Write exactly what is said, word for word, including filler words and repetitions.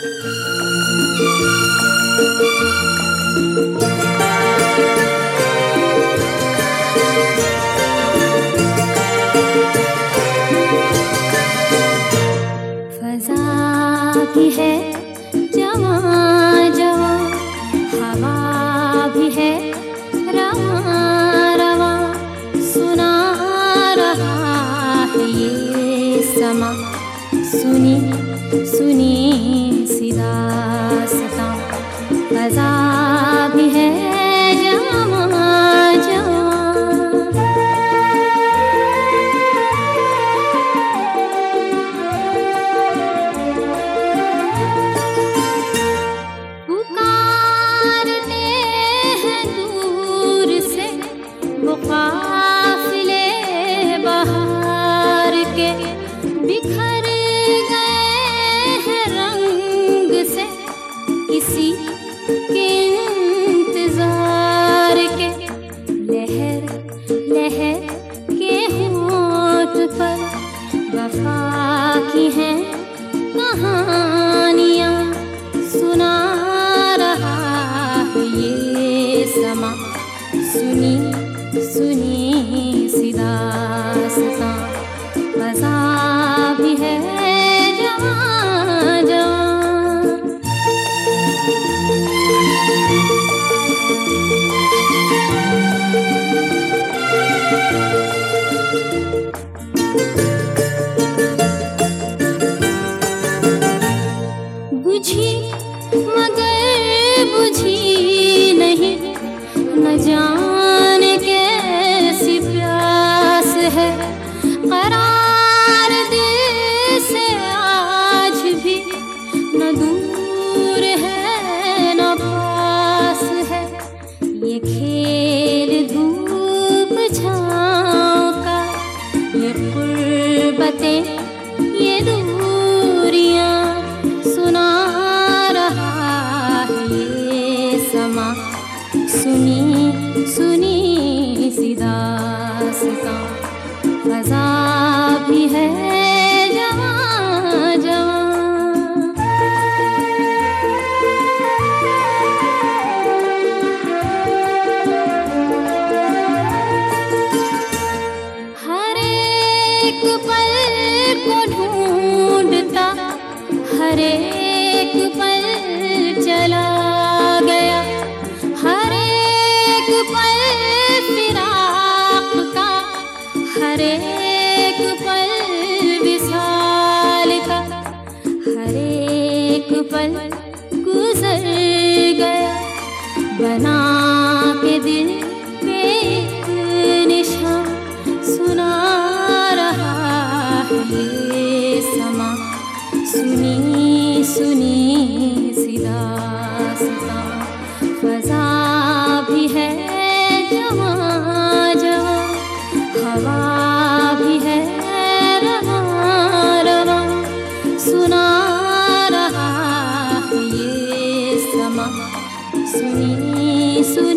भी है जवां जवां, हवा भी है रवां रवां, सुना रहा है ये समा, सुनी सुनी सी दास्तां, फज़ा भी है जवां जवां। काफ़िले बहार के बिखर गए हैं रंग से, किसी के इंतजार के। लहर लहर के होंठ पर वफा की हैं कहानियाँ, सुना रहा है ये समा, सुनी सुनी सी दास्तां, फज़ा भी है जवां जवां। बुझी मगर बुझी नहीं, न जाने कैसी प्यास है, करार दिल से आज भी न दूर है न पास है। ये खेल धूप छाँव का, ये क़ुर्बतें ये दूरियाँ, सुना रहा है ये समा, सुनी सुनी सी दास्तां, फज़ा भी है जवां जवां। हर एक पल को ढूंढता, हर एक पल चला गया, हर एक पल फिराक का, हर एक पल विसाल का, हर एक पल गुजर गया, बना के दिल पे एक निशान, सुना रहा है ये समा, सुनी सुनी सी दास्तां, फज़ा भी है जवां जवां, हवा भी है रवां रवां, सुना रहा है ये समा, सुनी सुनी